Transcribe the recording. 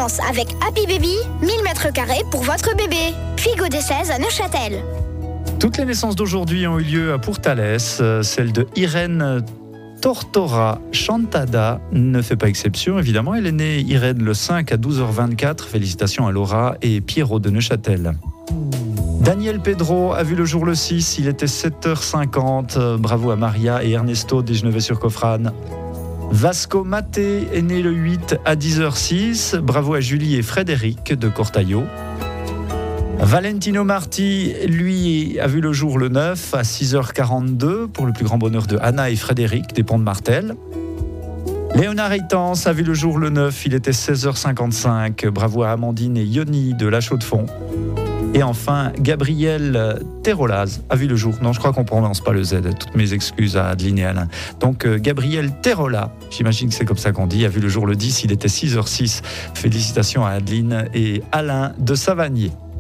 vacances avec Happy Baby, 1000 m² pour votre bébé. Puigo des 16 à Neuchâtel. Toutes les naissances d'aujourd'hui ont eu lieu à Pourtalès. Celle de Irène Tortora Chantada ne fait pas exception, évidemment. Elle est née, Irène, le 5 à 12h24. Félicitations à Laura et Pierrot de Neuchâtel. Daniel Pedro a vu le jour le 6, il était 7h50. Bravo à Maria et Ernesto de Genevet-sur-Coffrane. Vasco Maté est né le 8 à 10h06. Bravo à Julie et Frédéric de Cortaillot. Valentino Marti, lui, a vu le jour le 9 à 6h42 pour le plus grand bonheur de Anna et Frédéric des Ponts de Martel. Léonard Eitans a vu le jour le 9, il était 16h55. Bravo à Amandine et Yoni de La Chaux-de-Fonds. Et enfin, Gabriel Terolaz a vu le jour. Non, je crois qu'on ne prononce pas le Z. Toutes mes excuses à Adeline et Alain. Donc, Gabriel Terola, j'imagine que c'est comme ça qu'on dit, a vu le jour le 10, il était 6h06. Félicitations à Adeline et Alain de Savagnier.